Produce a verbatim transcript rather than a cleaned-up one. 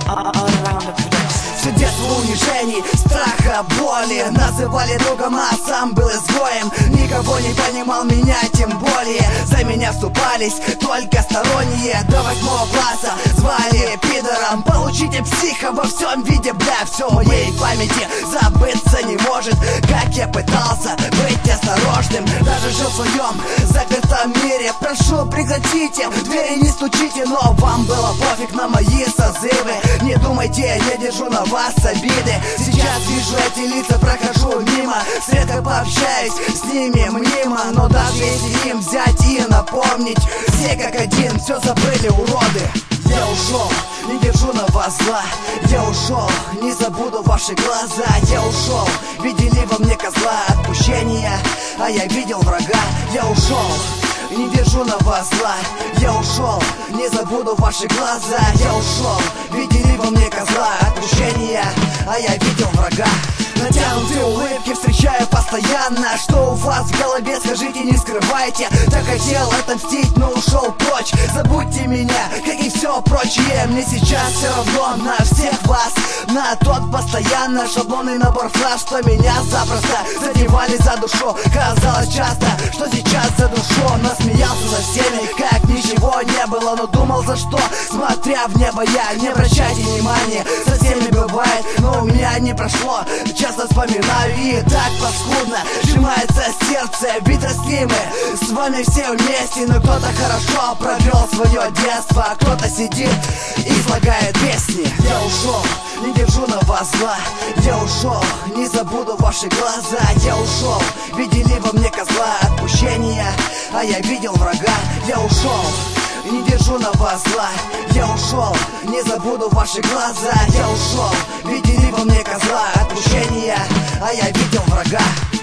Все детство унижений, страха, боли. Называли другом, а сам был изгоем. Никого не понимал, меня тем более. За меня вступались только сторонние. До восьмого класса звали пидором. Получите психа во всем виде, бля. Все в моей памяти забыться не может. Как я пытался быть осторожным, даже жил в своем запертом мире. Прошу, прекратите, в двери не стучите. Но вам было пофиг на мои созывы. Не думайте, я держу на вас обиды. Сейчас вижу эти лица, прохожу мимо. Редко пообщаюсь с ними мнимо. Но даже если им взять и напомнить, все как один, все забыли, уроды. Я ушел, не держу на вас зла. Я ушел, не забуду ваши глаза. Я ушел, видели во мне козла отпущения, а я видел врага. Я ушел, не держу на вас зла. Я ушел, не забуду ваши глаза. Я ушел, видели во мне козла отпущения, а я видел врага. Натянутые улыбки встречаю постоянно. Что у вас в голове, скажите, не скрывайте. Так хотел отомстить, но ушел прочь. Забудьте меня, как и все прочее. Мне сейчас все равно на всех вас. На тот постоянно шаблонный набор фраз, что меня запросто задевали за душу. Казалось часто, что сейчас за душу. Но смеялся за всеми, как ничего не было. Но думал за что, смотря в небо я. Не обращайте внимания, со всеми бывает, но у меня не прошло. Часто вспоминаю и так паскудно сжимается сердце, ведь росли мы с вами все вместе. Но кто-то хорошо провел свое детство, а кто-то сидит и слагает песни. Я ушел, не держу на вас зла. Я ушел, не забуду ваши глаза. Я ушел, видели во мне козла отпущения, а я видел врага. Я ушел, не держу на вас зла. Я ушел, не забуду ваши глаза. Я ушел, видели во мне козла отпущения, а я видел врага.